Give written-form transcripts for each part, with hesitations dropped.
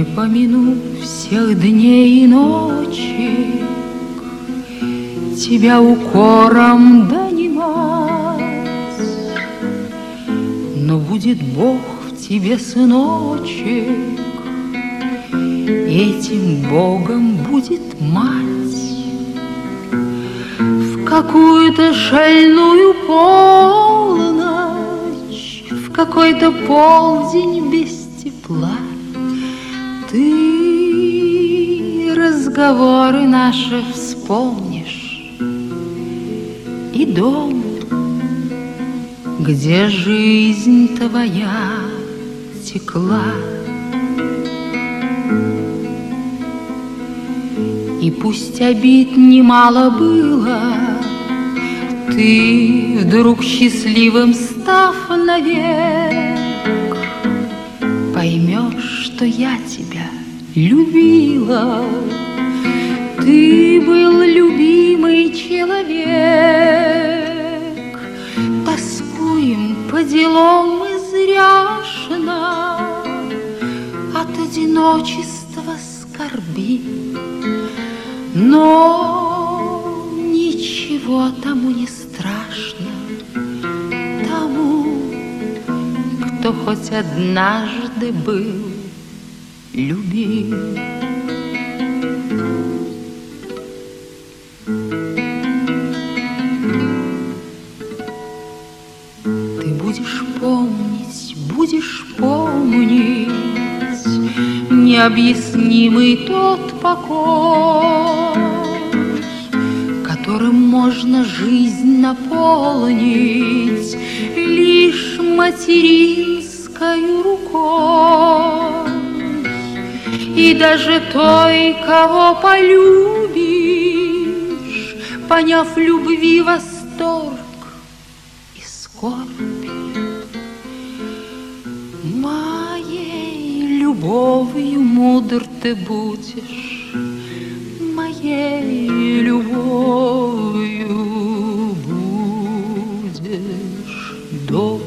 Не помяну всех дней и ночи, тебя укором донимать, но будет Бог в тебе, сыночек, этим Богом будет мать. В какую-то шальную полночь, в какой-то полдень без тепла ты разговоры наши вспомнишь и дом, где жизнь твоя текла. И пусть обид немало было, ты, вдруг счастливым став навек, поймешь, что я тебя любила. Ты был любимый человек. Тоскуем по делам изряшно, от одиночества скорби, но ничего тому не страшно, тому, кто хоть однажды был любим. Ты будешь помнить необъяснимый тот покой, которым можно жизнь наполнить лишь материнской рукой. И даже той, кого полюбишь, поняв любви восторг и скорбь, моей любовью мудр ты будешь, моей любовью будешь добр.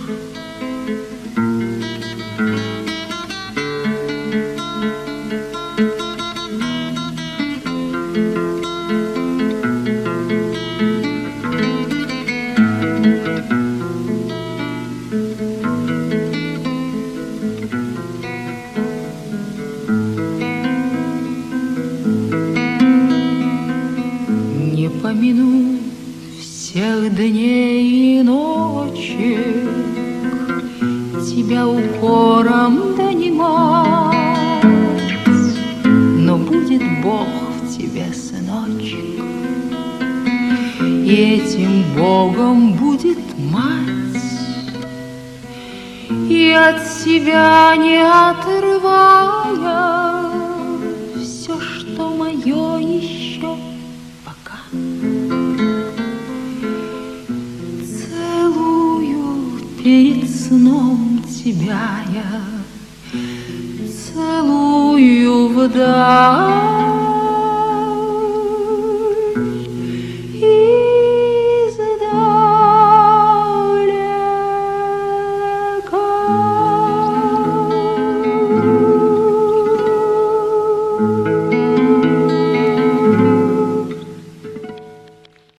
Не помяну всех дней и ночек, тебя укором донимать, но будет Бог в тебе, сыночек, и этим Богом будет мать. И от себя не отрывая все, что мое еще пока, целую перед сном тебя я, целую вдаль.